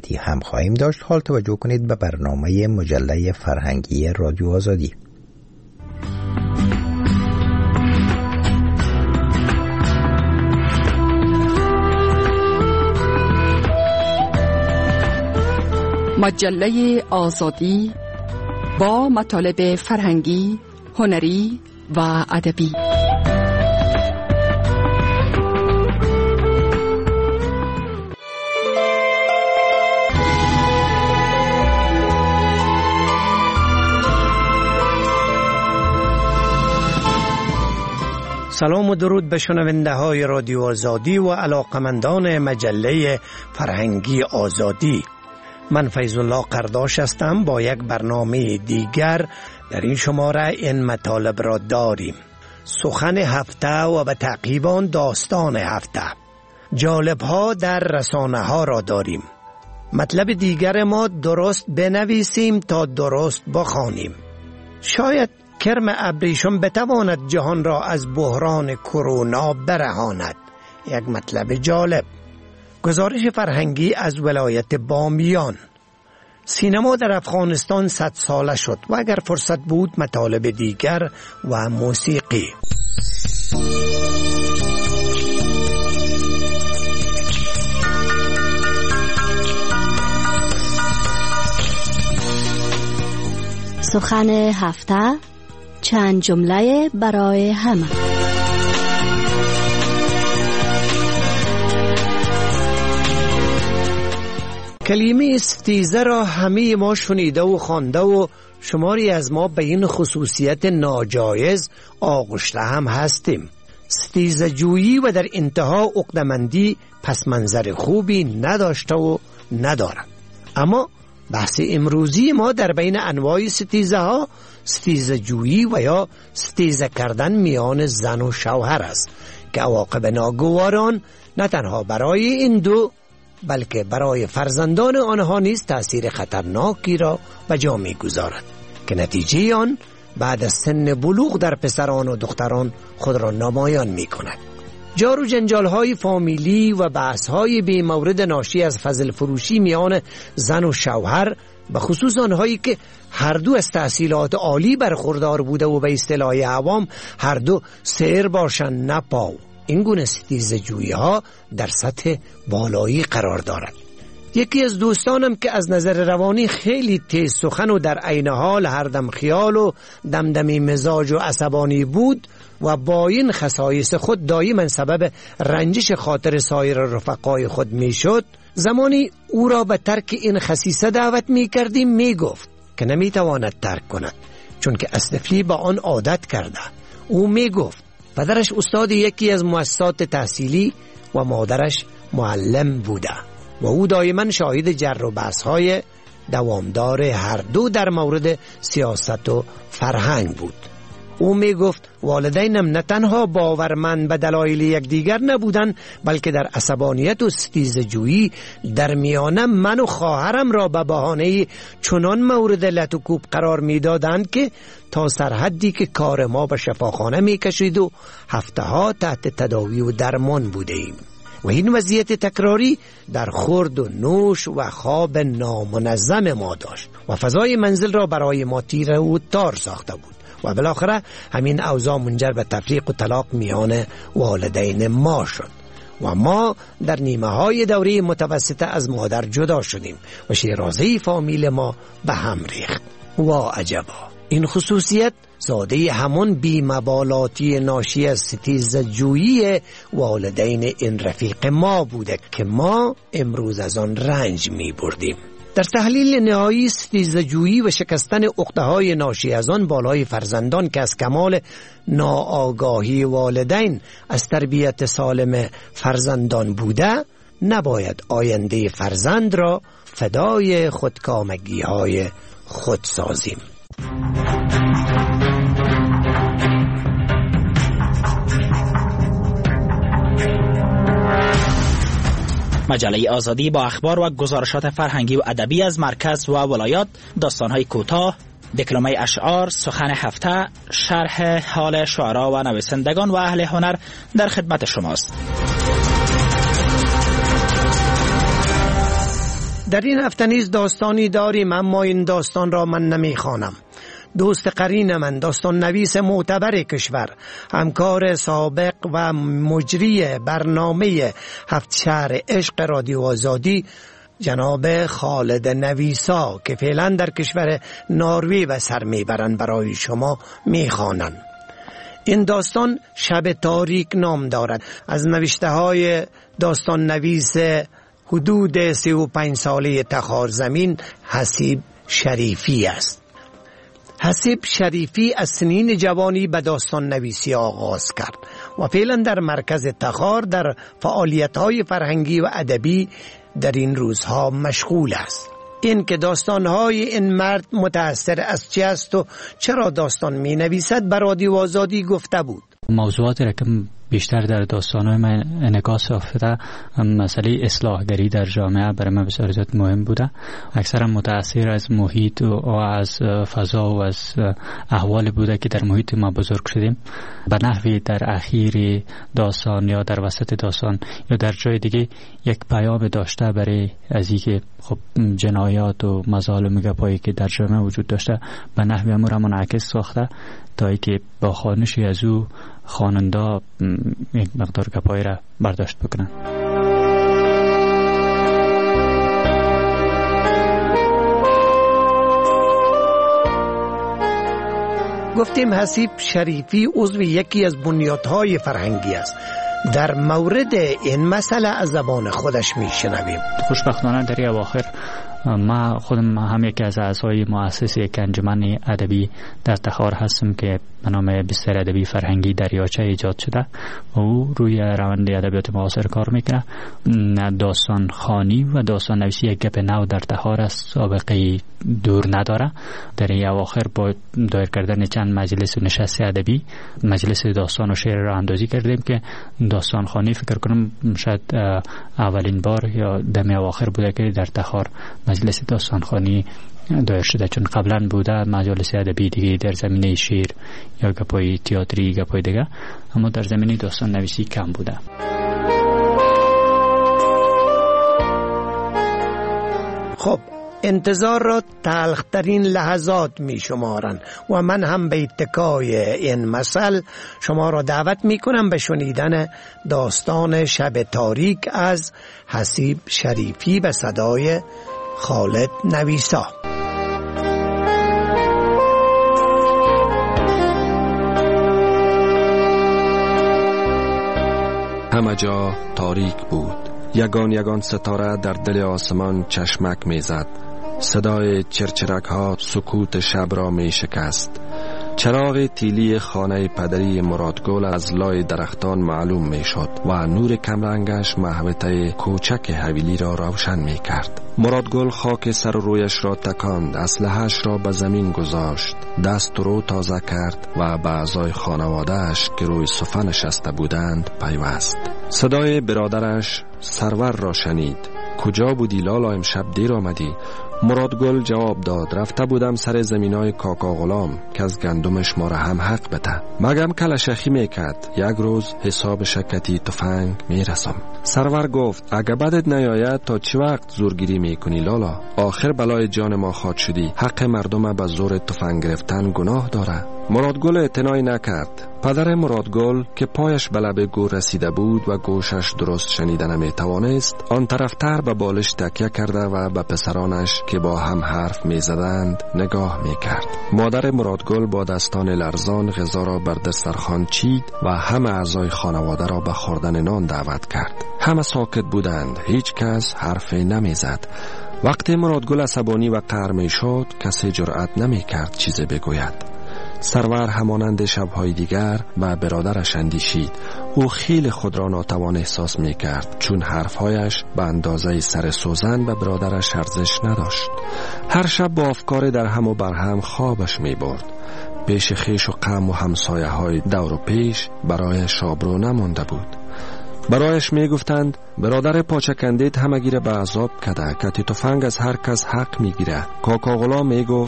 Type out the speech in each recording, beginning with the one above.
بعدی هم خواهیم داشت. حال توجه کنید به برنامه مجله فرهنگی رادیو آزادی. مجله آزادی با مطالب فرهنگی، هنری و ادبی. سلام و درود به شنونده های رادیو آزادی و علاقمندان مجله فرهنگی آزادی. من فیض الله قرداش هستم. با یک برنامه دیگر در این شماره این مطالب را داریم: سخن هفته و به تعقیب آن داستان هفته. جالب ها در رسانه ها را داریم. مطلب دیگر ما درست بنویسیم تا درست بخوانیم. شاید کرم ابریشم بتواند جهان را از بحران کرونا برهاند. یک مطلب جالب. گزارش فرهنگی از ولایت بامیان. سینما در افغانستان 100 ساله شد و اگر فرصت بود مطالب دیگر و موسیقی. سخن هفته، چند جمله برای همه. کلمه ستیزه را همه ما شنیده و خوانده و شماری از ما به این خصوصیت ناجایز آغشته هم هستیم. ستیزه جویی و در انتها عقده‌مندی پس منظر خوبی نداشته و ندارد. اما بحث امروزی ما در بین انواع ستیزه ها ستیزه جویی و یا ستیزه کردن میان زن و شوهر است که عواقب ناگواران نه تنها برای این دو بلکه برای فرزندان آنها نیز تأثیر خطرناکی را به جا می‌گذارد که نتیجه آن بعد از سن بلوغ در پسران و دختران خود را نمایان می‌کند. جار و جنجال‌های فامیلی و بحث‌های بی مورد ناشی از فضل فروشی میان زن و شوهر، به خصوص آنهایی که هر دو از تحصیلات عالی برخوردار بوده و به اصطلاح عوام هر دو سیر باشند نه پاو، این گونه ستیزه جویی ها در سطح بالایی قرار دارد. یکی از دوستانم که از نظر روانی خیلی تیز سخن و در عین حال هر دم خیال و دمدمی مزاج و عصبانی بود و با این خصایص خود دائما سبب رنجش خاطر سایر رفقای خود میشد، زمانی او را به ترک این خصیصه دعوت میکردیم میگفت که نمیتواند ترک کند چون که از طفلی با آن عادت کرده. او میگفت پدرش استاد یکی از مؤسسات تحصیلی و مادرش معلم بوده و او دائما شاهد جر و بحث‌های دوامدار هر دو در مورد سیاست و فرهنگ بود. او می گفت والدینم نه تنها باورمند به دلایل یکدیگر نبودند بلکه در عصبانیت و ستیزه جویی در میان من و خواهرم را به بهانه چنان مورد لت و کوب قرار می دادند که تا سرحدی که کار ما به شفاخانه می کشید و هفته ها تحت تداوی و درمان بوده ایم. و این وضعیت تکراری در خورد و نوش و خواب نامنظم ما داشت و فضای منزل را برای ما تیره و تار ساخته بود و بالاخره همین اوضاع منجر به تفریق و طلاق میان والدین ما شد و ما در نیمه های دوره متوسطه از مادر جدا شدیم و شیرازه فامیل ما به هم ریخت. و عجبا، این خصوصیت زاده همون بی‌مبالاتی ناشی از ستیزه جویی والدین این رفیق ما بوده که ما امروز از آن رنج می بردیم. در تحلیل نهایی ستیزه جویی و شکستن عقده‌های ناشی از آن بالای فرزندان که از کمال ناآگاهی والدین از تربیت سالم فرزندان بوده، نباید آینده فرزند را فدای خودکامگی‌های خود سازیم. مجله آزادی با اخبار و گزارشات فرهنگی و ادبی از مرکز و ولایات، داستان‌های کوتاه، دکلمه اشعار، سخن هفته، شرح حال شعرا و نویسندگان و اهل هنر در خدمت شماست. در این هفته نیز داستانی داریم، اما این داستان را من نمیخوانم. دوست قرین من، داستان نویس معتبر کشور، همکار سابق و مجری برنامه هفت شهر عشق رادیو آزادی، جناب خالد نویسا که فعلا در کشور نروژ و سر میبرند، برای شما میخوانند. این داستان شب تاریک نام دارد. از نوشته های داستان نویس حدود 35 ساله تخارزمین حسیب شریفی است. حسیب شریفی از سنین جوانی به داستان نویسی آغاز کرد و فعلا در مرکز تخار در فعالیت‌های فرهنگی و ادبی در این روزها مشغول است. این که داستان‌های این مرد متأثر از چی است و چرا داستان می‌نویسد به رادیو آزادی گفته بود. موضوعاتی را که بیشتر در داستان‌های من انعکاس یافته، مسئله اصلاحگری در جامعه برای من بسیار زیاد مهم بوده. اکثرا متأثر از محیط و از فضا و از احوال بوده که در محیط ما بزرگ شدیم. به نحوی در اخیر داستان یا در وسط داستان یا در جای دیگه یک پیام داشته برای از اینکه خب جنایات و مظالم گپایی که در جامعه وجود داشته به نحوی امور را منعکس ساخته تا اینکه با خوانشی از او خواننده یک مقدار گپایی را برداشت بکنن. گفتیم حسیب شریفی عضو یکی از بنیادهای فرهنگی است. در مورد این مسئله از زبان خودش میشنویم. خوشبختانه در اواخر ما خودم هم یکی از اعضای مؤسس یک انجمن ادبی در تخار هستم که به نام بستر ادبی فرهنگی دریاچه ایجاد شده و او روی روند ادبیات معاصر کار میکنه. داستان خوانی و داستان نویسی یک گپ نو در تخار است، سابقه دور نداره. در این اواخر با دایر کردن چند مجلس و نشست ادبی مجلس داستان و شعر را اندازی کردیم که داستان خوانی فکر کنم شاید اولین بار یا دم اواخر بوده که در تخار مجلس داستان خوانی دایر شده، چون قبلا بوده مجالس ادبی دیگه در زمینه شعر یا گپای تئاتری گپای دیگه، اما در زمینه داستان نویسی کم بوده. خب انتظار را تلخترین لحظات می شمارن و من هم به اتکای این مسئله شما را دعوت می کنم به شنیدن داستان شب تاریک از حسیب شریفی به صدای خالد نویسا. همه جا تاریک بود. یگان ستاره در دل آسمان چشمک میزد. صدای چرچرک ها سکوت شب را می شکست. چراغ تیلی خانه پدری مرادگل از لای درختان معلوم می شد و نور کمرنگش محوطه کوچک حویلی را روشن می کرد. مرادگل خاک سر رویش را تکاند، اسلحه‌اش را به زمین گذاشت، دست رو تازه کرد و به اعضای خانواده‌اش که روی صفه نشسته بودند پیوست. صدای برادرش سرور را شنید. کجا بودی لالا، امشب دیر آمدی؟ مرادگل جواب داد رفته بودم سر زمینای کاکا غلام که از گندمش ما را هم حق بده. مگم کلشخی میکرد، یک روز حساب شکتی تفنگ میرسم. سرور گفت اگه بدت نیاید تا چی وقت زورگیری میکنی لالا؟ آخر بلای جان ما خواد شدی، حق مردم به زور تفنگ گرفتن گناه داره. مرادگل اعتنایی نکرد. پدر مرادگل که پایش به لب گور رسیده بود و گوشش درست شنیده نمیتوانست، آن طرفتر به بالش تکیه کرده و به پسرانش که با هم حرف میزدند نگاه میکرد. مادر مرادگل با دستان لرزان غذا را بر دسترخوان چید و همه اعضای خانواده را به خوردن نان دعوت کرد. همه ساکت بودند، هیچ کس حرفی نمیزد. وقتی مرادگل عصبانی و قهر میشد کسی جرأت نمیکرد چیزی بگوید. سرور همانند شب‌های دیگر و برادرش اندیشید. او خیلی خود را ناتوان احساس می‌کرد چون حرف‌هایش به اندازه سر سوزن به برادرش ارزش نداشت. هر شب با افکار در هم و بر هم خوابش می‌برد. پیش خویش و غم و همسایه‌های دور و پیش برایش آبرو نمانده بود. برایش میگفتند برادر پاچکندید همه گیره به عذاب کده، کتی تفنگ از هر کس حق میگیره. کاکا غلام میگفت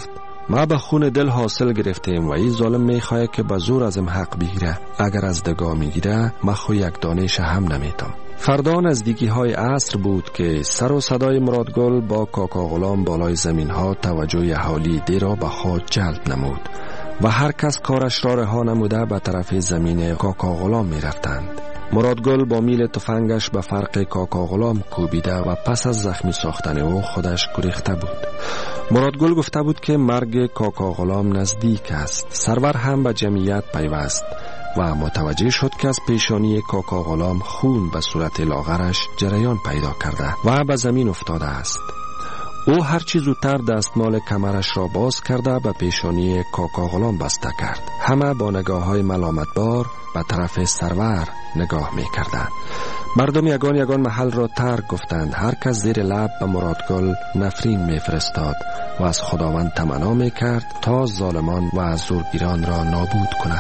ما به خون دل حاصل گرفتیم و این ظالم میخواه که به زور ازم حق بگیره. اگر از دگاه میگیره ما خو یک دانش هم نمیتم. فردا نزدیکی های عصر بود که سر و صدای مرادگل با کاکا غلام بالای زمین ها توجه اهالی دی را به خود جلب نمود و هر کس کارش را رها نموده به طرف زمین کاکا غلام می رفتند. مرادگل با میل تفنگش به فرق کاکا غلام کوبیده و پس از زخمی ساختن او خودش گریخته بود. مرادگل گفته بود که مرگ کاکا غلام نزدیک است. سرور هم به جمعیت پیوست و متوجه شد که از پیشانی کاکا غلام خون به صورت لاغرش جریان پیدا کرده و به زمین افتاده است. او هرچی زودتر دستمال کمرش را باز کرده به پیشانی کاکا غلام بسته کرد. همه با نگاه های ملامتبار به طرف سرور نگاه می کردند. مردم یگان محل را ترک گفتند. هر کس زیر لب به مرادگل نفرین می فرستاد و از خداوند تمنا می کرد تا ظالمان و زورگیران را نابود کند.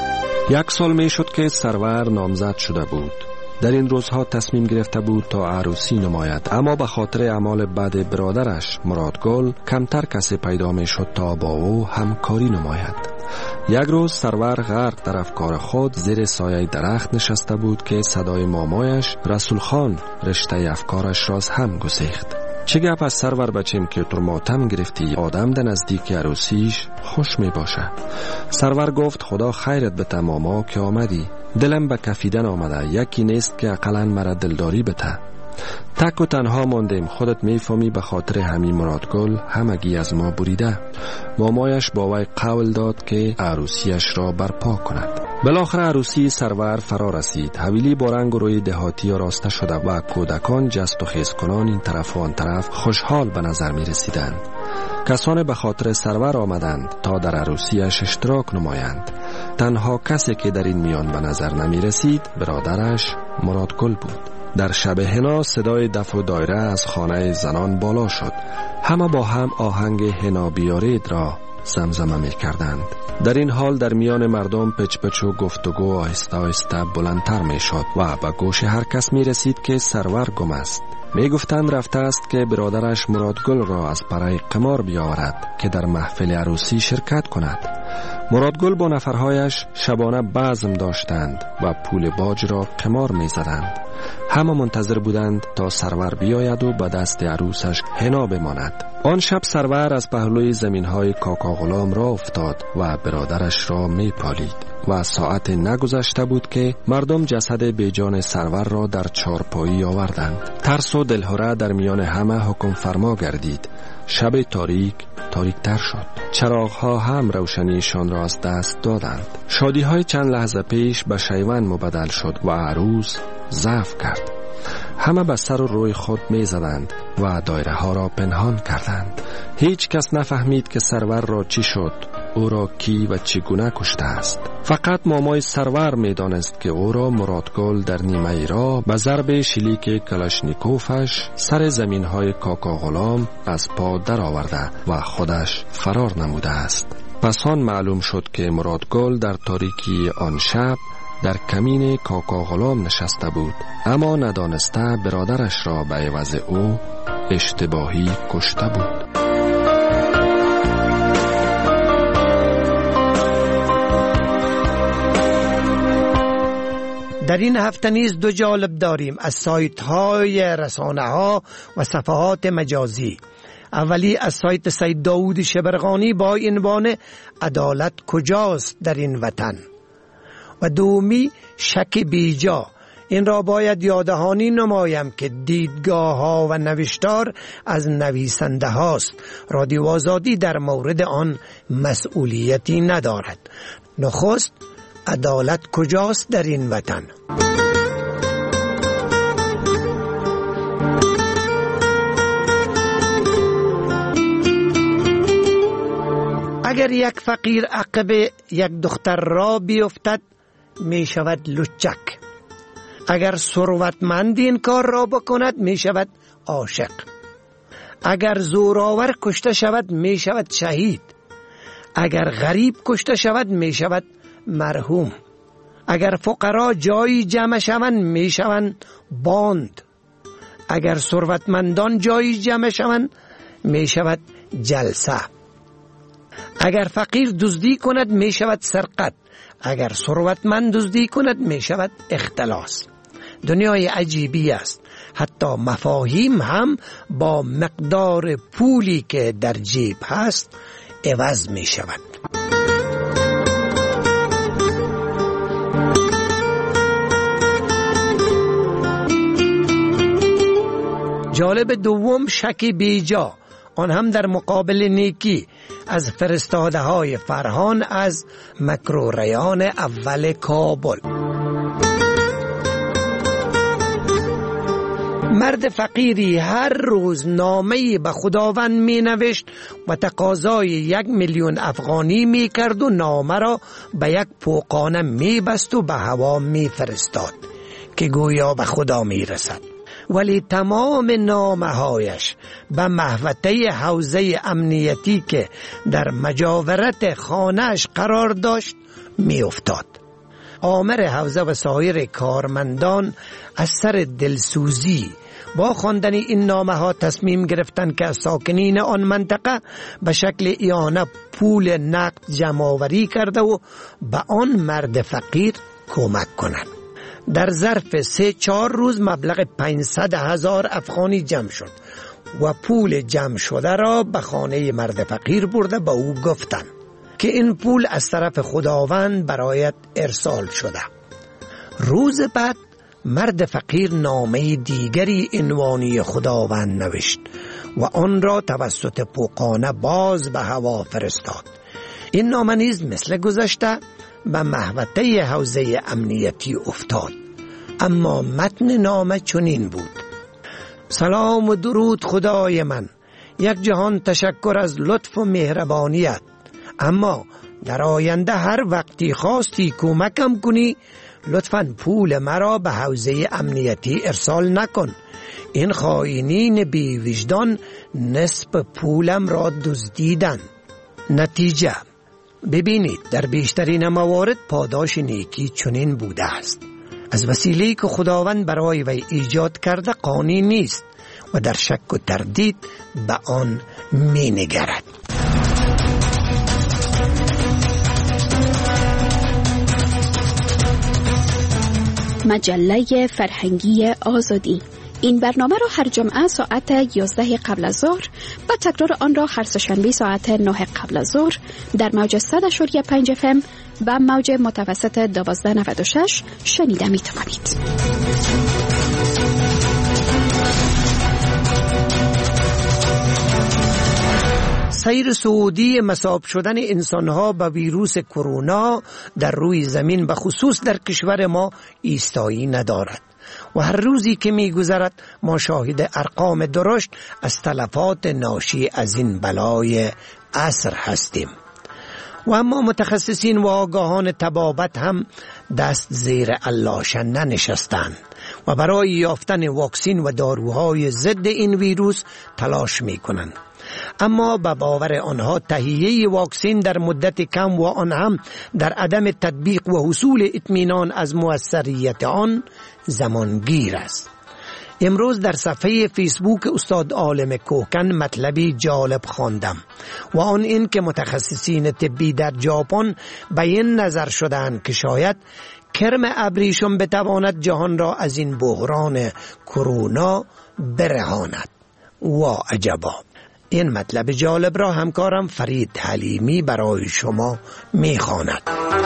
1 سال می شد که سرور نامزد شده بود. در این روزها تصمیم گرفته بود تا عروسی نماید، اما به خاطر اعمال بد برادرش مرادگل کمتر کسی پیدا می شد تا با او همکاری نماید. یک روز سرور غرق در افکار خود زیر سایه درخت نشسته بود که صدای مامایش رسول خان رشته افکارش را هم گسیخت. چه گپ از سرور بچیم که تو ماتم گرفتی؟ آدم در نزدیک عروسیش خوش می باشه. سرور گفت خدا خیرت بده ماما که آمدی. دلم به کفیدن آمده، یکی نیست که اقلا مرا دلداری بده. تک و تنها ماندیم. خودت میفهمی به خاطر همین مرادگل همگی از ما بریده. مامایش با وی قول داد که عروسیش را برپا کند. بالاخره عروسی سرور فرا رسید. حویلی با رنگ و روی دهاتی راسته شده و کودکان جست و خیز کنان این طرف و آن طرف خوشحال به نظر می رسیدند. کسان به خاطر سرور آمدند تا در عروسیش اشتراک نمایند. تنها کسی که در این میان به نظر نمی رسید برادرش مرادگل بود. در شب حنا صدای دف و دایره از خانه زنان بالا شد. همه با هم آهنگ حنا بیارید را زمزمه می کردند. در این حال در میان مردم پچ و گفتگو آهسته آهسته بلندتر می شد و به گوش هر کس می رسید که سرور گم است. می گفتند رفته است که برادرش مرادگل را از برای قمار بیاورد که در محفل عروسی شرکت کند. مرادگل با نفرهایش شبانه بزم داشتند و پول باج را قمار می زدند. همه منتظر بودند تا سرور بیاید و به دست عروسش حنا بماند. آن شب سرور از پهلوی زمینهای کاکا غلام را افتاد و برادرش را می پالید و ساعت نگذشته بود که مردم جسد بیجان سرور را در چارپایی آوردند. ترس و دلهره در میان همه حکم فرما گردید. شب تاریک تر شد. چراغ‌ها هم روشنیشان را از دست دادند. شادی‌های چند لحظه پیش به شیون مبدل شد و عروس ضعف کرد. همه به سر و روی خود می زدند و دایره ها را پنهان کردند. هیچ کس نفهمید که سرور را چی شد، او را کی و چگونه کشته است. فقط مامای سرور می دانست که او را مرادگل در نیمه را به ضرب شلیک کلاشنیکوفش سر زمین های کاکا غلام از پا در آورده و خودش فرار نموده است. پس آن معلوم شد که مرادگل در تاریکی آن شب در کمین کاکا غلام نشسته بود، اما ندانسته برادرش را به عوض او اشتباهی کشته بود. در این هفته نیز 2 جالب داریم از سایت های رسانه ها و صفحات مجازی. اولی از سایت سید داود شبرغانی با عنوان عدالت کجاست در این وطن و دومی شک بیجا. این را باید یادهانی نمایم که دیدگاه ها و نوشتار از نویسنده هاست. رادیو آزادی در مورد آن مسئولیتی ندارد. نخست عدالت کجاست در این وطن؟ اگر یک فقیر عقب یک دختر را بیفتد می شود لچک. اگر ثروتمند این کار را بکند می شود عاشق. اگر زورآور کشته شود می شود شهید. اگر غریب کشته شود می شود مرحوم. اگر فقرا جایی جمع شوند می شوند باند. اگر ثروتمندان جایی جمع شوند می شود جلسه. اگر فقیر دزدی کند می شود سرقت، اگر ثروتمند دزدی کند می شود اختلاس. دنیای عجیبی است. حتی مفاهیم هم با مقدار پولی که در جیب هست عوض می شود. جالب دوم شک بیجا، آن هم در مقابل نیکی، از فرستاده های فرهان از مکروریان اول کابل. مرد فقیری هر روز نامه‌ای به خداوند می نوشت و تقاضای 1,000,000 افغانی می کرد و نامه را به یک پوقانه می بست و به هوا می فرستاد که گویا به خدا می رسد. ولی تمام نامه‌هایش به محوطه حوزه امنیتی که در مجاورت خانه‌اش قرار داشت می افتاد. آمر حوزه و سایر کارمندان از سر دلسوزی با خواندن این نامه‌ها تصمیم گرفتند که از ساکنین آن منطقه به شکل اعانه پول نقد جمع‌آوری کرده و به آن مرد فقیر کمک کنند. در ظرف 3-4 روز مبلغ 500,000 افغانی جمع شد و پول جمع شده را به خانه مرد فقیر برده به او گفتند که این پول از طرف خداوند برایت ارسال شده. روز بعد مرد فقیر نامه دیگری عنوانی خداوند نوشت و آن را توسط پوقانه باز به هوا فرستاد. این نامه نیز مثل گذشته به محوطه حوزه امنیتی افتاد، اما متن نامه چنین بود: سلام و درود خدای من، یک جهان تشکر از لطف و مهربانیت، اما در آینده هر وقتی خواستی کمکم کنی لطفاً پول مرا به حوزه امنیتی ارسال نکن. این خائنین بی وجدان نصف پولم را دزدیدند. نتیجه ببینید، در بیشترین موارد پاداش نیکی چنین بوده است: از وسیله‌ای که خداوند برای وی ایجاد کرده قانی نیست و در شک و تردید به آن می نگرد. مجله فرهنگی آزادی. این برنامه را هر جمعه ساعت 11 قبل از ظهر و تکرار آن را هر سه‌شنبه ساعت 9 قبل از ظهر در موج 100.5 FM و موج متوسط 1296 شنیده می توانید. سیر سعودی مصاب شدن انسانها به ویروس کرونا در روی زمین به خصوص در کشور ما ایستایی ندارد و هر روزی که می گذرد ما شاهد ارقام درشت از تلفات ناشی از این بلای عصر هستیم. و اما متخصصین و آگاهان طبابت هم دست زیر الله‌شان ننشستند و برای یافتن واکسین و داروهای ضد این ویروس تلاش می کنند. اما به باور آنها تهیه واکسین در مدت کم و آن هم در عدم تطبیق و حصول اطمینان از موثریت آن زمانگیر است. امروز در صفحه فیسبوک استاد عالم کوکن مطلبی جالب خواندم و آن این که متخصصین طبی در ژاپن به این نظر شدند که شاید کرم ابریشم بتواند جهان را از این بحران کرونا برهاند. وا عجبا! این مطلب جالب را همکارم فرید حلیمی برای شما می‌خواند.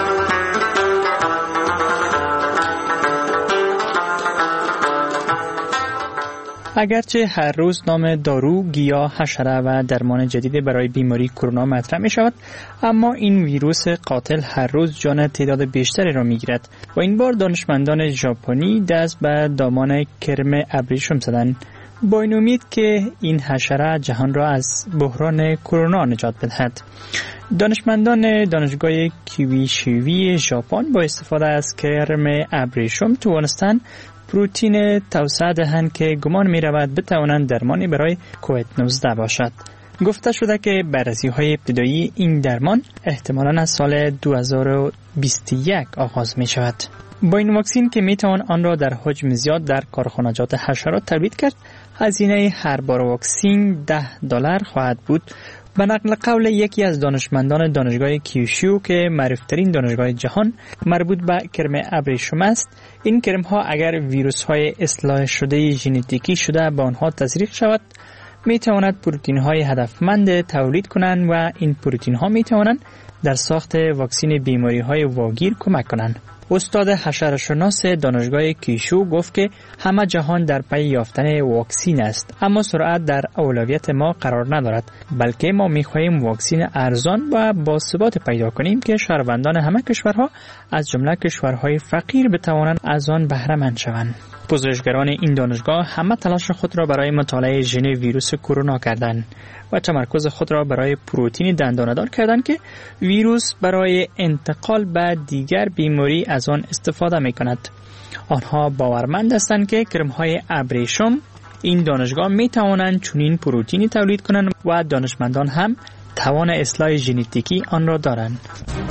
اگرچه هر روز نام دارو، گیاه، حشره و درمان جدید برای بیماری کرونا مطرح می شود، اما این ویروس قاتل هر روز جان تعداد بیشتری را می گیرد و این بار دانشمندان ژاپنی دست به دامان کرم ابریشم زدند با این امید که این حشره جهان را از بحران کرونا نجات بدهد. دانشمندان دانشگاه کیویشیوی ژاپن با استفاده از کرم ابریشم توانستند پروتئین توسعه دهند که گمان می رود بتوانند درمانی برای کووید 19 باشد. گفته شده که بررسی‌های ابتدایی این درمان احتمالاً از سال 2021 آغاز می شود. با این واکسن که می توان آن را در حجم زیاد در کارخانجات حشرات تولید کرد، هزینه هر بار واکسین $10 خواهد بود. به نقل قول یکی از دانشمندان دانشگاه کیوشو که معروفترین دانشگاه جهان مربوط به کرم ابریشم است، این کرم ها اگر ویروس های اصلاح شده ژنتیکی شده به آنها تزریق شود می تواند پروتئین های هدفمند تولید کنند و این پروتئین ها می توانند در ساخت واکسین بیماری های واگیر کمک کنند. استاد حشره‌شناس دانشگاه کیشو گفت که همه جهان در پی یافتن واکسین است، اما سرعت در اولویت ما قرار ندارد، بلکه ما می‌خواهیم واکسین ارزان و باثبات پیدا کنیم که شهروندان همه کشورها از جمله کشورهای فقیر بتوانند از آن بهره مند شوند. پژوهشگران این دانشگاه همه تلاش خود را برای مطالعه ژن ویروس کرونا کردند و تمرکز خود را برای پروتئین دندانه‌دار کردند که ویروس برای انتقال به دیگر بیماری از آن استفاده می‌کند. آنها باورمند هستند که کرم‌های ابریشم این دانشگاه می‌توانند چنین پروتئینی تولید کنند و دانشمندان هم توان اصلاح ژنتیکی آن را دارند.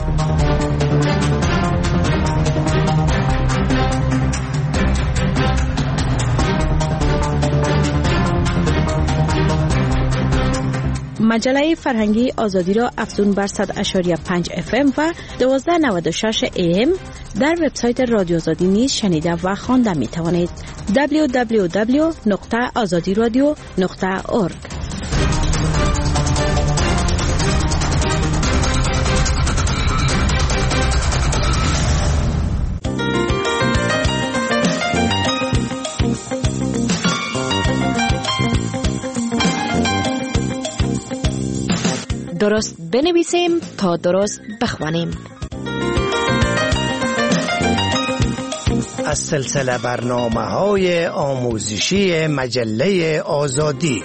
مجله فرهنگی آزادی را افزون بر 100.5 FM و 1296 AM در وبسایت رادیو آزادی نیز شنیده و خوانده می توانید. www.azadiradio.org. درست بنویسیم تا درست بخوانیم. از سلسله برنامه‌های آموزشی مجله آزادی.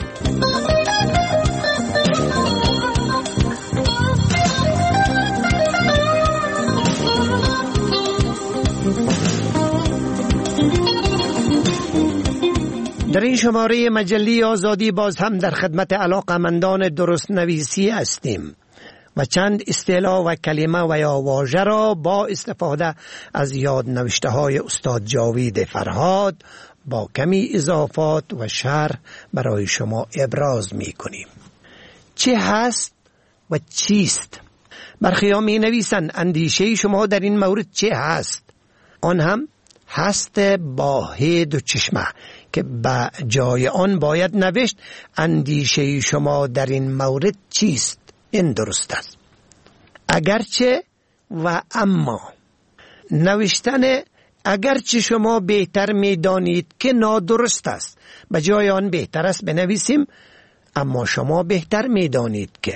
در این شماره مجله آزادی باز هم در خدمت علاقه‌مندان درست نویسی هستیم و چند اصطلاح و کلمه و یا واژه را با استفاده از یاد نوشته های استاد جاوید فرهاد با کمی اضافات و شرح برای شما ابراز می کنیم. چه هست و چیست؟ برخی ها می نویسند اندیشه شما در این مورد چه هست؟ آن هم هست با ه دو چشمه که به جای آن باید نوشت اندیشه شما در این مورد چیست؟ این درست است. اگرچه و اما نوشتن اگرچه شما بهتر می دانید که نادرست است، به جای آن بهتر است بنویسیم اما شما بهتر می دانید که.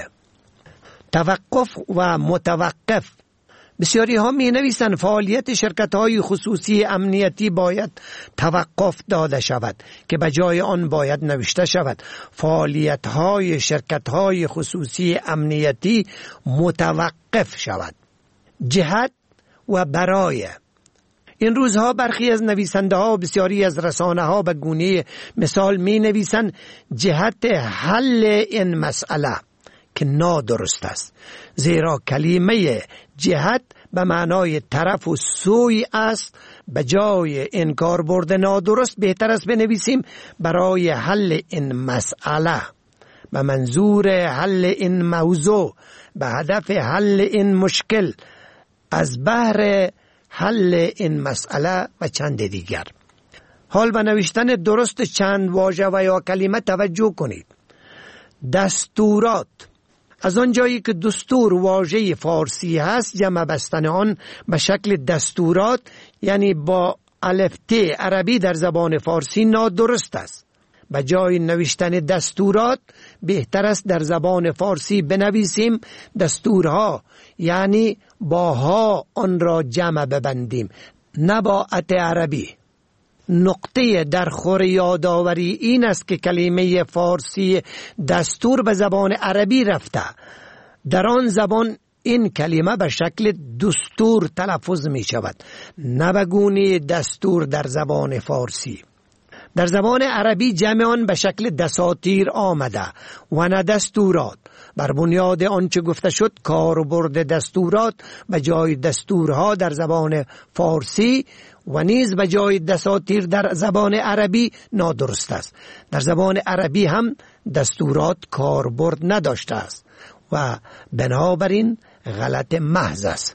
توقف و متوقف، بسیاری ها می نویسند فعالیت شرکت های خصوصی امنیتی باید توقف داده شود که به جای آن باید نوشته شود فعالیت های شرکت های خصوصی امنیتی متوقف شود. جهت و برای، این روزها برخی از نویسنده ها و بسیاری از رسانه ها به گونه مثال می نویسند جهت حل این مسئله که نادرست است، زیرا کلمه جهت به معنای طرف و سوی است. به جای انکار برده نادرست بهتر است بنویسیم برای حل این مسئله، به منظور حل این موضوع، به هدف حل این مشکل، از بهر حل این مسئله و چند دیگر. حال به نوشتن درست چند واژه و یا کلمه توجه کنید. دستورات، از آن جایی که دستور واژه فارسی هست، جمع بستن آن به شکل دستورات یعنی با الف ت عربی در زبان فارسی نادرست است. به جای نوشتن دستورات بهتر است در زبان فارسی بنویسیم دستورها، یعنی با ها آن را جمع ببندیم نه با ات عربی. نقطه در خور یادآوری این است که کلمه فارسی دستور به زبان عربی رفته. در آن زبان این کلمه به شکل دستور تلفظ می شود، نه به گونه دستور در زبان فارسی. در زبان عربی جمع آن به شکل دساتیر آمده و نه دستورات. بر بنیاد آنچه گفته شد کاربرد دستورات به جای دستورها در زبان فارسی و نیز به جای دساتیر در زبان عربی نادرست است. در زبان عربی هم دستورات کاربرد نداشته است و بنابراین غلط محض است.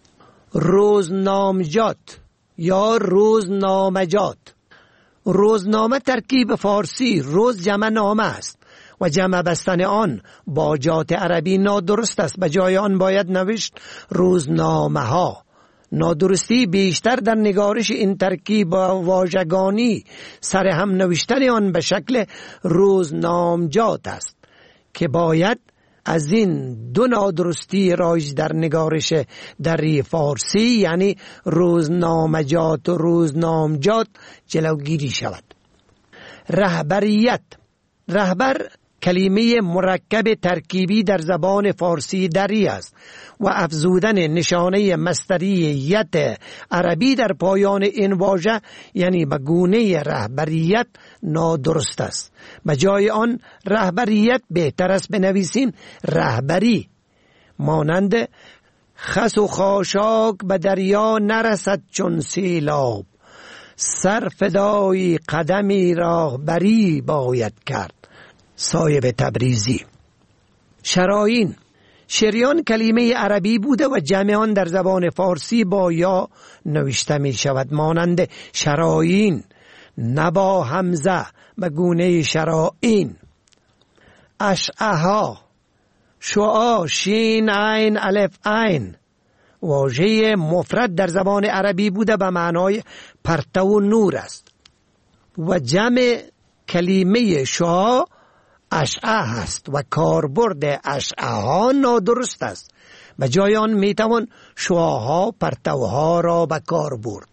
روزنامجات یا روزنامجات. روزنامه ترکیب فارسی روز جمع نامه است و جمع بستن آن با جات عربی نادرست است. به جای آن باید نوشت روزنامه ها. نادرستی بیشتر در نگارش این ترکیب واژگانی سر هم نوشتن آن به شکل روزنامجات است که باید از این دو نادرستی رایج در نگارش در فارسی یعنی روزنامجات و روزنامجات جلوگیری شود. رهبریت. رهبر کلمه مرکب ترکیبی در زبان فارسی دری است و افزودن نشانه مصدریت عربی در پایان این واژه یعنی به گونه رهبریت نادرست است. به جای آن رهبریت بهتر است بنویسین رهبری. مانند خس و خاشاک به دریا نرسد چون سیلاب، سر فدای قدمی راهبری باید کرد. صایب تبریزی. شراین. شریان کلمه عربی بوده و جمع آن در زبان فارسی با یا نوشته می شود مانند شراین نه با همزه به گونه شرائین. اشعها. شعا شین عین الف عین واژه مفرد در زبان عربی بوده به معنای پرتو و نور است و جمع کلمه شعا اشعه است و کاربرد اشعه ها نادرست است. به جای آن میتوان شعاها پرتوها را به کار برد.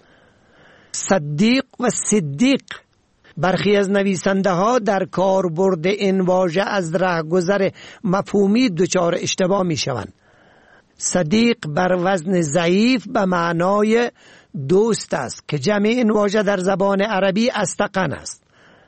صدیق و صدیق. برخی از نویسنده ها در کاربرد این واژه از رهگذر مفهومی دچار اشتباه می شوند. صدیق بر وزن ضعیف به معنای دوست است که جمع این واژه در زبان عربی استقن است.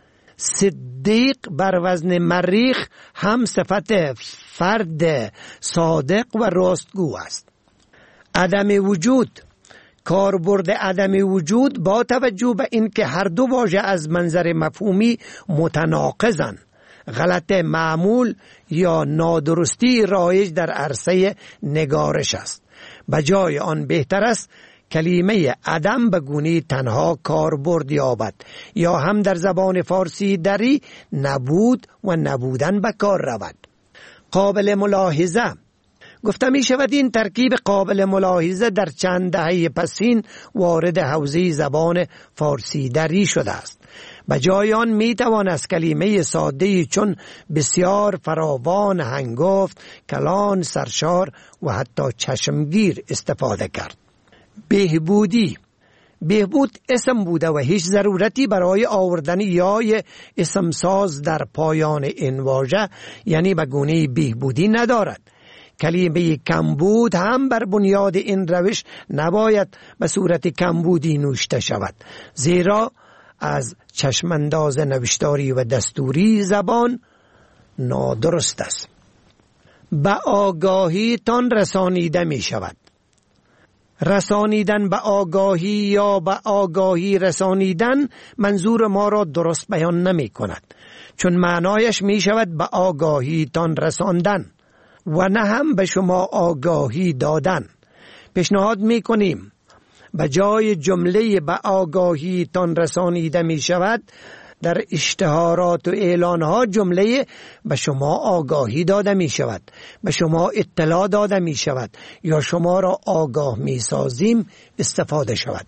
صدیق بر وزن مریخ هم صفت فرد صادق و راستگو است. عدم وجود. کاربرد عدم وجود با توجه به اینکه هر دو واژه از منظر مفهومی متناقضند غلط معمول یا نادرستی رایج در عرصه نگارش است. به جای آن بهتر است کلمه عدم به گونه تنها کاربرد یابد یا هم در زبان فارسی دری نبود و نبودن به کار رود. قابل ملاحظه. گفته می شود این ترکیب قابل ملاحظه در چند دهه پسین وارد حوزه زبان فارسی دری شده است. به جای آن می توان از کلمه ساده چون بسیار، فراوان، هنگفت، کلان، سرشار و حتی چشمگیر استفاده کرد. بهبودی. بهبود اسم بوده و هیچ ضرورتی برای آوردن یای اسم ساز در پایان این واژه یعنی به گونه بهبودی ندارد. کلمه کمبود هم بر بنیاد این روش نباید به صورت کمبودی نوشته شود، زیرا از چشمانداز نوشتاری و دستوری زبان نادرست است. به آگاهی تان رسانیده می شود. رسانیدن به آگاهی یا به آگاهی رسانیدن منظور ما را درست بیان نمی کند، چون معنایش می شود به آگاهی تان رساندن و نه هم به شما آگاهی دادن. پیشنهاد می کنیم به جای جمله به آگاهی تان رسانیده می شود در اشتهارات و اعلانها جمله به شما آگاهی داده می شود، به شما اطلاع داده می شود یا شما را آگاه می سازیم استفاده شود.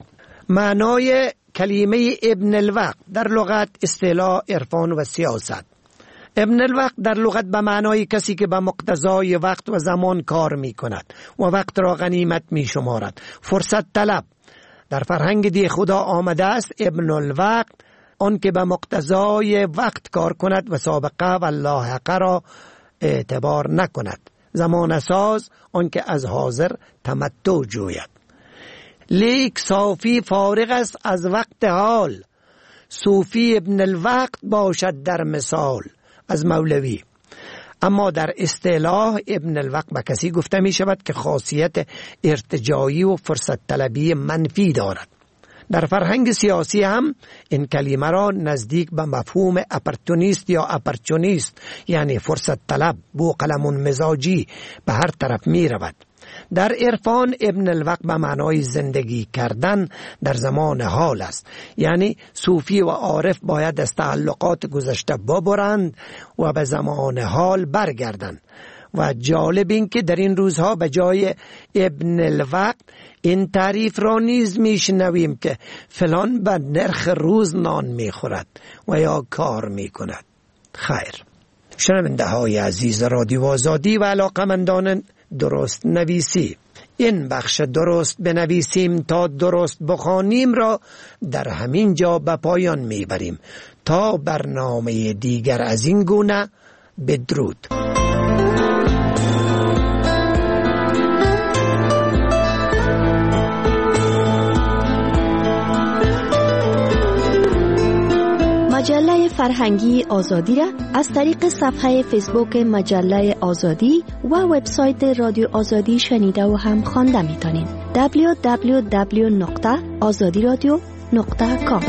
معنای کلمه ابن الوقت در لغت اصطلاح عرفان و سیاست. ابن الوقت در لغت به معنای کسی که به مقتضای وقت و زمان کار می کند و وقت را غنیمت می شمارد. فرصت طلب. در فرهنگ دی خدا آمده است ابن الوقت آن که به مقتضای وقت کار کند و سابقه و لاحقه را اعتبار نکند. زمان ساز آن که از حاضر تمتع جوید. لیک صافی فارغ است از وقت حال، صوفی ابن الوقت باشد در مثال از مولوی. اما در اصطلاح ابن الوقت به کسی گفته می شود که خاصیت ارتجاعی و فرصت طلبی منفی دارد. در فرهنگ سیاسی هم این کلمه را نزدیک به مفهوم اپرتونیست یا اپرچونیست یعنی فرصت طلب، بوقلمون مزاجی به هر طرف می رود. در عرفان ابن الوقت به معنای زندگی کردن در زمان حال است، یعنی صوفی و عارف باید از تعلقات گذشته ببرند و به زمان حال برگردند. و جالب این که در این روزها به جای ابن الوقت این تعریف را نیز میشنویم که فلان به نرخ روز نان میخورد و یا کار میکند. خیر، شنونده های عزیز رادیو آزادی و علاقمندان درست نویسی، این بخش درست بنویسیم تا درست بخوانیم را در همین جا به پایان میبریم. تا برنامه دیگر از این گونه، بدرود. مجله فرهنگی آزادی را از طریق صفحه فیسبوک مجله آزادی و وبسایت رادیو آزادی شنیده و هم خوانده می‌تونید. www.azadiradio.com.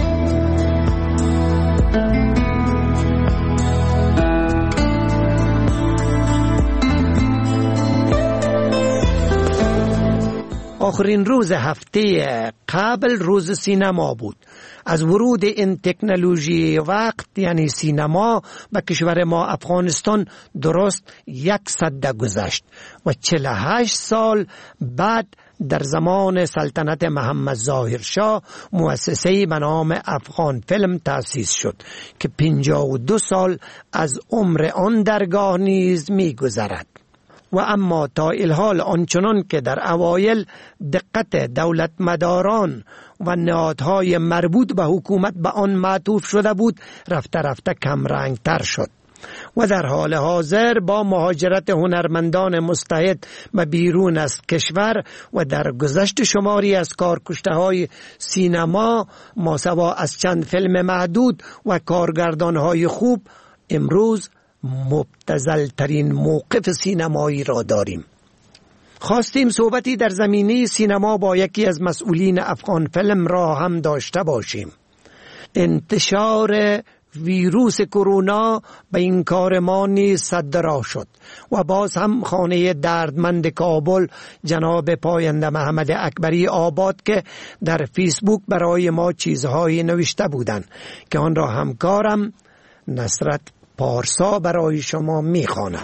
آخرین روز هفته قبل روز سینما بود. از ورود این تکنولوژی وقت یعنی سینما به کشور ما افغانستان درست 100 گذشت و 48 سال بعد در زمان سلطنت محمد ظاهر شاه مؤسسه‌ای به نام افغان فیلم تأسیس شد که 52 سال از عمر آن درگاه نیز می‌گذرد. و اما تا الحال آنچنان که در اوایل دقت دولت مداران و نهادهای مربوط به حکومت به آن معطوف شده بود، رفته رفته کم رنگ تر شد و در حال حاضر با مهاجرت هنرمندان مستعد به بیرون از کشور و در گذشت شماری از کارکشته های سینما ماسوا از چند فیلم محدود و کارگردان های خوب، امروز مبتذل ترین موقف سینمایی را داریم. خواستیم صحبتی در زمینه سینما با یکی از مسئولین افغان فیلم را هم داشته باشیم. انتشار ویروس کرونا به این کار ما نیز سد راه شد و باز هم خانه دردمند کابل جناب پاینده محمد اکبری آباد که در فیسبوک برای ما چیزهایی نوشته بودند که آن را همکارم نصرت پارسا برای شما میخوانم.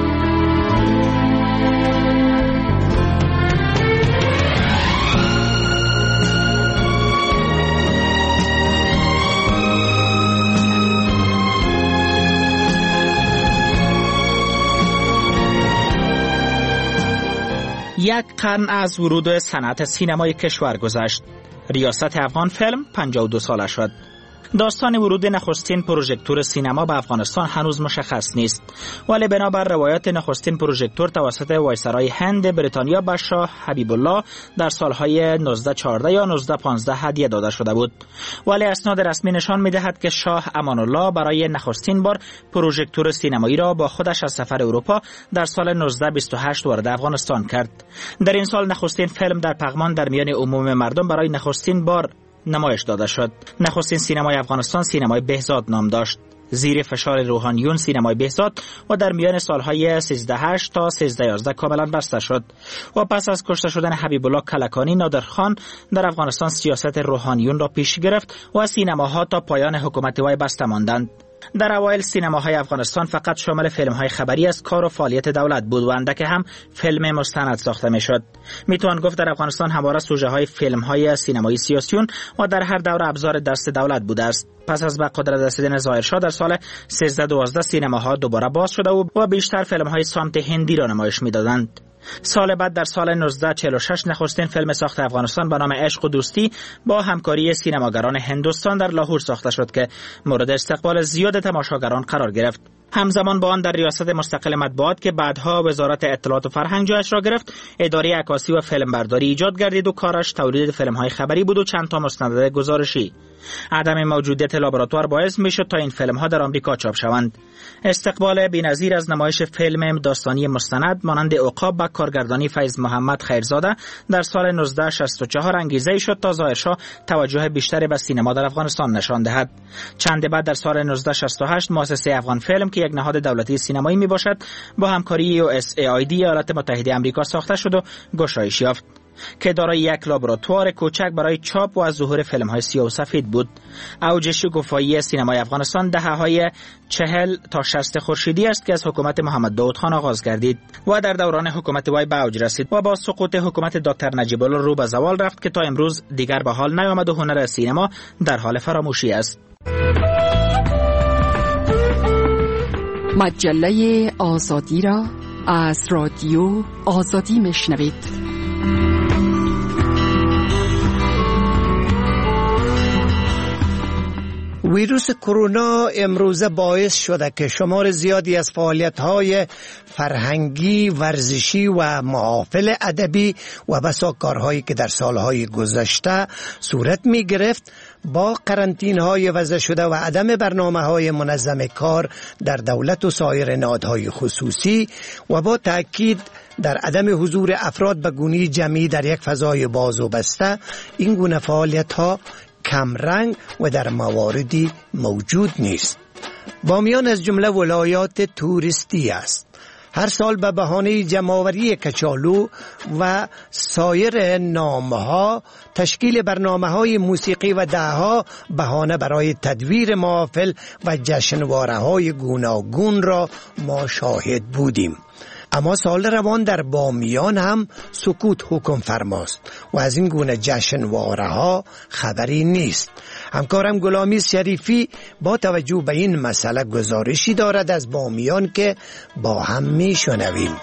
یک قرن از ورود صنعت سینمای کشور گذشت. ریاست افغان فیلم 52 ساله شد. داستان ورود نخستین پروژکتور سینما به افغانستان هنوز مشخص نیست، ولی بنابر روایات نخستین پروژکتور توسط وایسرای هند بریتانیا به شاه حبیب الله در سالهای 1914 یا 1915 هدیه داده شده بود. ولی اسناد رسمی نشان می‌دهد که شاه امان الله برای نخستین بار پروژکتور سینمایی را با خودش از سفر اروپا در سال 1928 وارد افغانستان کرد. در این سال نخستین فیلم در پغمان در میان عموم مردم برای نخستین بار نمایش داده شد. نخستین سینمای افغانستان سینمای بهزاد نام داشت. زیر فشار روحانیون سینمای بهزاد و در میان سالهای 1308 تا 1311 کاملا بسته شد و پس از کشته شدن حبیب الله کلکانی نادرخان در افغانستان سیاست روحانیون را پیش گرفت و سینماها تا پایان حکومت وی بسته ماندند. در اوایل سینماهای افغانستان فقط شامل فیلم‌های خبری از کار و فعالیت دولت بود و اندک هم فیلم مستند ساخته می‌شد. میتوان گفت در افغانستان همواره سوژه‌های فیلم‌های سینمایی سیاسیون و در هر دوره ابزار دست دولت بوده است. پس از به قدرت رسیدن ظاهرشاه در سال 1312 سینماها دوباره باز شده و بیشتر فیلم‌های سمت هندی را نمایش می‌دادند. سال بعد در سال 1946 نخستین فیلم ساخت افغانستان به نام عشق و دوستی با همکاری سینماگران هندوستان در لاهور ساخته شد که مورد استقبال زیاد تماشاگران قرار گرفت. همزمان با آن در ریاست مستقل مطبوعات که بعدها وزارت اطلاعات و فرهنگ جایش را گرفت، اداره عکاسی و فیلمبرداری ایجاد گردید و کارش تولید فیلم‌های خبری بود و چند تا مستند گزارشی. عدم موجودیت لابراتوار باعث میشد تا این فیلم‌ها در آمریکا چاپ شوند. استقبال بی‌نظیر از نمایش فیلم داستانی مستند مانند عقاب و کارگردانی فیض محمد خیرزاده در سال 1964 انگیزه شد تا ظاهرشاه توجه بیشتری به سینما در افغانستان نشان دهد. چند بعد در سال 1968 مؤسسه افغان فیلم که یک نهاد دولتی سینمایی می باشد با همکاری USAID ایالات متحده آمریکا ساخته شد و گشایش یافت که دارای یک لابراتوار کوچک برای چاپ و از ظهور فیلم‌های سیاه و سفید بود. اوج شکوفایی سینمای افغانستان دهه‌های 40 تا 60 خورشیدی است که از حکومت محمد داود خان آغاز گردید و در دوران حکومت وی به اوج رسید و با سقوط حکومت دکتر نجیب الله رو به زوال رفت که تا امروز دیگر به حال نیامد و هنر سینما در حال فراموشی است. مجله آزادی را از رادیو آزادی میشنوید. ویروس کرونا امروزه باعث شده که شمار زیادی از فعالیت‌های فرهنگی، ورزشی و محافل ادبی و بسا کارهایی که در سالهای گذشته صورت می گرفت با قرنطینه‌های وضع شده و عدم برنامه‌های منظم کار در دولت و سایر نهادهای خصوصی و با تأکید در عدم حضور افراد به گونه جمعی در یک فضای باز و بسته، این گونه فعالیت‌ها کم رنگ و در مواردی موجود نیست. بامیان از جمله ولایات توریستی است. هر سال به بهانه جمع‌آوری کچالو و سایر نام‌ها تشکیل برنامه‌های موسیقی و دهها بهانه برای تدویر محافل و جشنواره‌های گوناگون را ما شاهد بودیم. اما سال روان در بامیان هم سکوت حکم فرماست و از این گونه جشنواره ها خبری نیست. همکارم غلامی شریفی با توجه به این مسئله گزارشی دارد از بامیان که با هم میشنویم.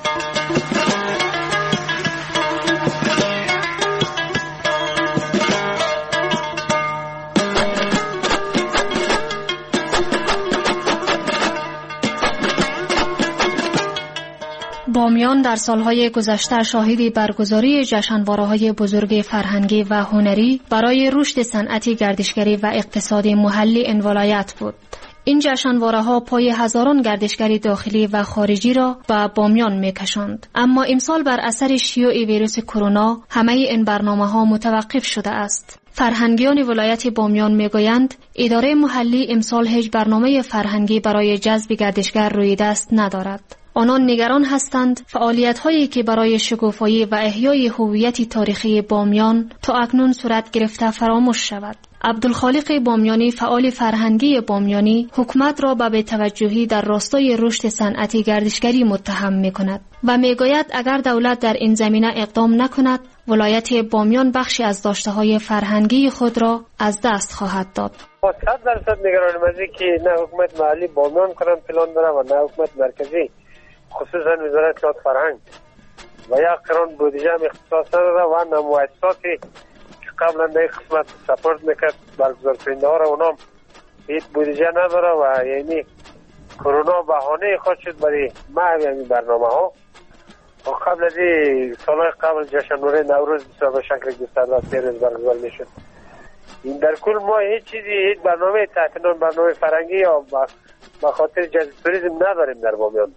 بامیان در سالهای گذشته شاهد برگزاری جشنواره‌های بزرگ فرهنگی و هنری برای رشد صنعت گردشگری و اقتصاد محلی این ولایت بود. این جشنواره‌ها پای هزاران گردشگر داخلی و خارجی را به بامیان می‌کشاند. اما امسال بر اثر شیوع ویروس کرونا همه این برنامه‌ها متوقف شده است. فرهنگیان ولایت بامیان میگویند اداره محلی امسال هیچ برنامه فرهنگی برای جذب گردشگر روی دست ندارد. آنان نگران هستند فعالیت‌هایی که برای شکوفایی و احیای هویت تاریخی بامیان تا اکنون صورت گرفته فراموش شود. عبدالخالق بامیانی فعال فرهنگی بامیانی حکومت را به بی‌توجهی در راستای رشد صنعت گردشگری متهم می‌کند و میگوید اگر دولت در این زمینه اقدام نکند ولایت بامیان بخشی از داشته‌های فرهنگی خود را از دست خواهد داد. 100% نگرانیم از اینکه نه حکومت محلی بامیان کنن پلان داره و نه حکومت مرکزی خصوصا وزارت اطلاعات فرهنگ و یا قرار بودجه هم اختصاص نداره و نه مؤسساتی که قبلا در این قسمت سپورت میکرد برگزار کننده ها را اونام هیچ بودجه نداره و یعنی کرونا بهانه خود شد برای محو این برنامه ها و قبل از این سالهای قبل جشنواره نوروز به شکل گسترده پیروز برگزار میشد. این در کل ما هیچ چیزی هیچ برنامه تحت عنوان برنامه فرهنگی یا به خاطر جذب توریسم نداریم در بامیان.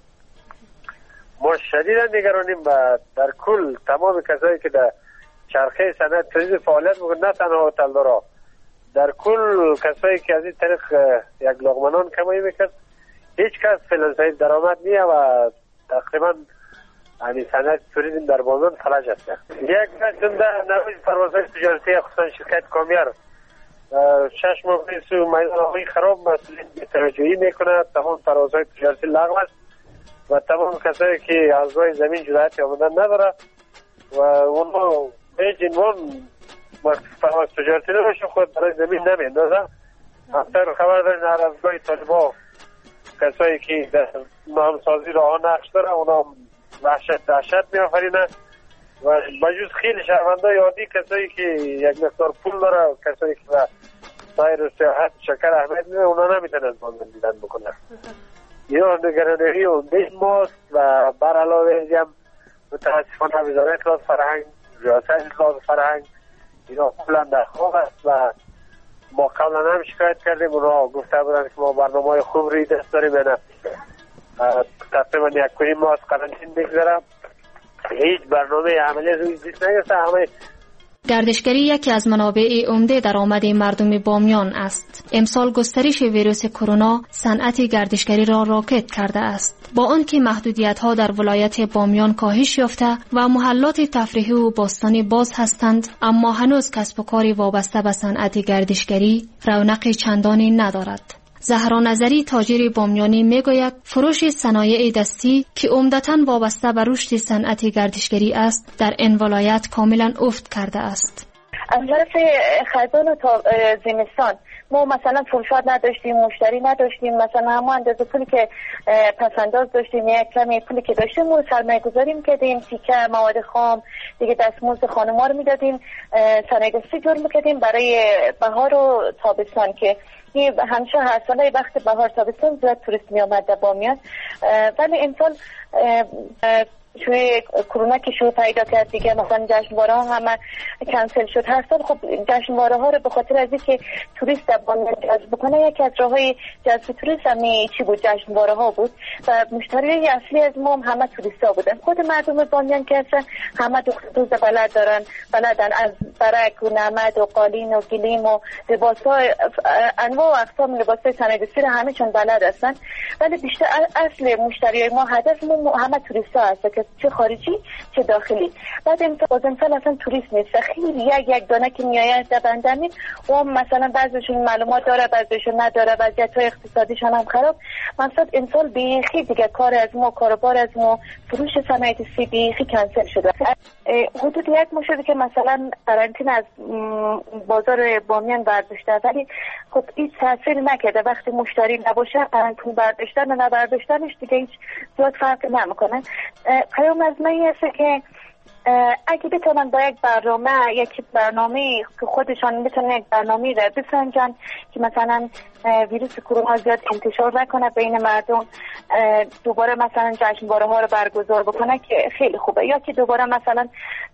ما شدیدا نگرانیم و در کل تمام کسایی که در چرخه صنعت توریسم فعالیت میکنند نه تنها هتلدارا در کل کسایی که از این طریق یک لقمه کمایی میکرد هیچ کس فعلا صاحب درآمد نیست و تقریبا یعنی صنعت توریسم در بامیان فلج است. یک مسئله نوید پروازهای تجارتی خصوصا شرکت کامیار 6 ماه پیش میدان هوایی خراب مسئولین بی‌توجهی میکنه تمام پروازهای تجارتی لغو است و تمام کسایی که از روی زمین جرأت آمدن نداره و اونها به جنوان پرواز تجارتی نمیشه خود برای زمین نمیندازه. اکثر خبر دارین عرضگاه طالبا کسایی که در نامسازی راه نقش داره اونا دهشت میآفرینه و بجز خیلی شهروندای عادی کسایی که یک مقدار پول داره و کسایی که سایر سیاحت شکر اهمیت میده اونا نمیتونن باندن دیدن بکنن. یا نگرانی عمده ماست و بر علاوه از هم متاسفانه وزارت اطلاعات فرهنگ، ریاست اطلاعات فرهنگ اینا کلا در خواب است و ما قبلا هم شکایت کردیم. اونا گفته بودن که ما برنامه خوب روی دست داریم. یعنی تقریبا 1.5 ماه از قرنطین میگذرم، هیچ برنامه عملی روی دست نگرفته. همه گردشگری یکی از منابع عمده درآمد مردم بامیان است. امسال گسترش ویروس کرونا صنعت گردشگری را راکد کرده است. با آنکه محدودیت‌ها در ولایت بامیان کاهش یافته و محلات تفریحی و باستانی باز هستند، اما هنوز کسب و کاری وابسته به صنعت گردشگری رونق چندانی ندارد. زهرا نظری تاجر بامیانی میگوید فروش صنایع دستی که عمدتاً وابسته به رشد صنعت گردشگری است در این ولایت کاملا افت کرده است. از طرف خزان و زمستان ما مثلا فروشات نداشتیم، مشتری نداشتیم، مثلا همه اندازه پولی که پسنداز داشتیم یک کمی پولی که داشتیم و سرمایه گذاری میکردیم، تیکه مواد خام دیگه دستمزد خانم‌ها رو میدادیم، صنایع دستی جور میکردیم برای بهار و تابستان که همیشه هر ساله وقت بهار تابستان زیاد توریست می آمد در بامیان. ولی امسال شوی کرونا که شروع پیدا کرد دیگه مثلا جشنواره ها همه کنسل شد. هر سال خب جشنواره ها رو به خاطر از اینکه توریست در بامیان جذب بکنه یکی از راههای جذب توریست همین چی بود؟ جشنواره ها بود و مشتری اصلی از ما همه توریست ها بودن. خود مردم بامیان که هستن همه دوز بلدن از برک و نمد و قالین و گلیم و لباس ها انواع و اقسام لباس های صنایع دستی رو همه چون بلد هستن. ولی بیشتر اصل مشتری ما هدف ما همه توریست ها هستن، چه خارجی چه داخلی. بعد امسال اصلا توریست نیست، خیلی یک دانه که میآید در بندمی و مثلا بعضیشون معلومات داره بعضیشون نداره، وضعیت‌های اقتصادیشون هم خراب. مثلا امسال بیخی دیگه کاربار از ما فروش صنایع دستی بیخی کنسل شده. حدود 1 ماه شده که مثلا قرنطینه از بازار بامیان برداشته، ولی خب هیچ تاثیر نکرده. وقتی مشتری نباشه قرنطینه برداشتن و نبرداشتنش دیگه هیچ زیاد فرق نمیکنه. پیام از من هست که اگه بتونن با یک برنامه که خودشان بتونن یک برنامه را بسنجن که مثلا ویروس کرونا زیاد انتشار نکنه بین مردم، دوباره مثلا جشنواره ها رو برگزار بکنه که خیلی خوبه، یا که دوباره مثلا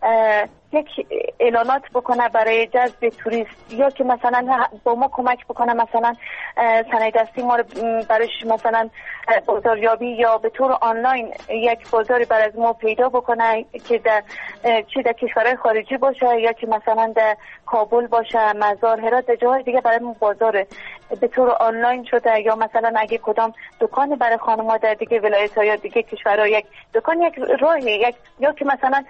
یک اعلانات بکنه برای جذب توریست، یا که مثلا با ما کمک بکنه مثلا صنایع دستی ما رو برایش مثلا بازاریابی یا به طور آنلاین یک بازاری برای از ما پیدا بکنه که در کشورهای خارجی باشه یا که مثلا در کابل باشه، مزار، هرات، در جاهای دیگه برای ما بازار به طور آنلاین شده، یا مثلا اگه کدام دکان برای خانم‌ها در دیگه ولایت‌ها یا دیگه کشورها یک دکان یک راهی یا که مثلا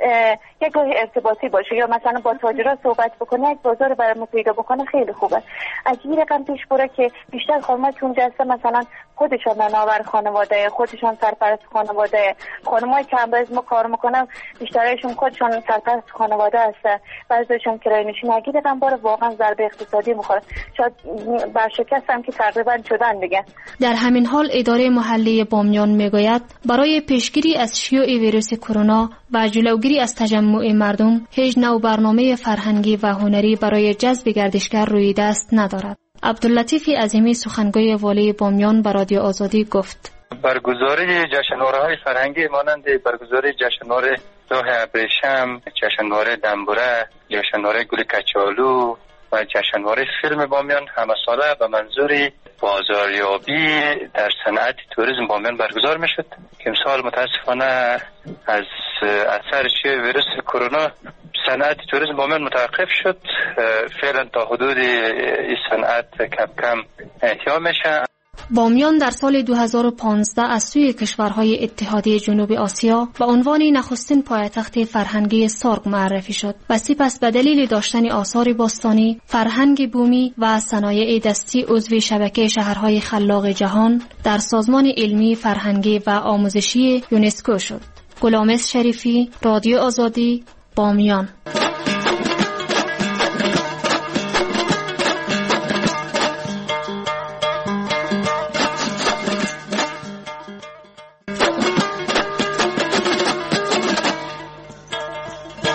یک راه ارتباطی باشه یا مثلا با تاجرها صحبت بکنه یک بازار برای ما پیدا بکنه خیلی خوبه. اگه این رقم پیش بره که بیشتر خانم‌ها که اونجا هستن مثلا خودشان مناور خانواده، خودشان سرپرست خانواده، خانمایی که همراه ما کار میکنن بیشترشون خودشان سرپرست خانواده هستن، بعضیشون کرایه‌نشین. اگه رقم باره واقعا ضربه اقتصادی میخوره، شاید برشکست هم که تقریبا شدن دیگه. در همین حال اداره محلی بامیان میگوید برای پیشگیری از شیوع ویروس کرونا و جلوگیری از تجمع مردم هیچ نوع برنامه فرهنگی و هنری برای جذب گردشگر روی دست ندارد. عبداللطیف عظیمی سخنگوی والی بامیان به رادیو آزادی گفت: برگزاری جشنواره‌های فرهنگی مانند برگزاری جشنواره راه ابریشم، جشنواره دنبوره، جشنواره گل کچالو و جشنواره فیلم بامیان همه ساله به منظور بازاریابی در صنعت توریسم بامیان برگزار میشد که امسال متاسفانه از اثر شیوع ویروس کرونا صنعت توریسم بامیان متوقف شد. فعلا تا حدود این صنعت کم کم احیا میشه. بامیان در سال 2015 از سوی کشورهای اتحادیه جنوب آسیا به عنوان نخستین پایتخت فرهنگی سارگ معرفی شد و سپس به دلیل داشتن آثار باستانی، فرهنگ بومی و صنایع دستی عضو شبکه شهرهای خلاق جهان در سازمان علمی، فرهنگی و آموزشی یونسکو شد. غلامس شریفی، رادیو آزادی، بامیان.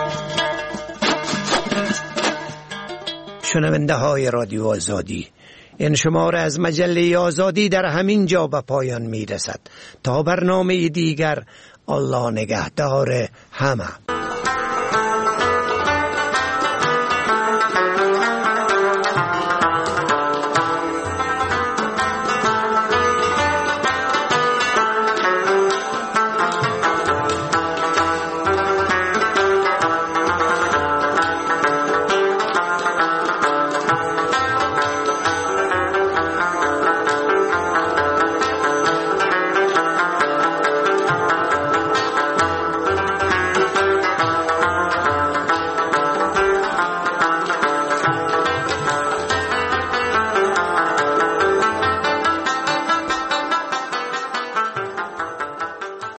شنونده های رادیو آزادی، این شماره از مجله آزادی در همین جا به پایان می رسد. تا برنامه دیگر، الله نگهدار همه.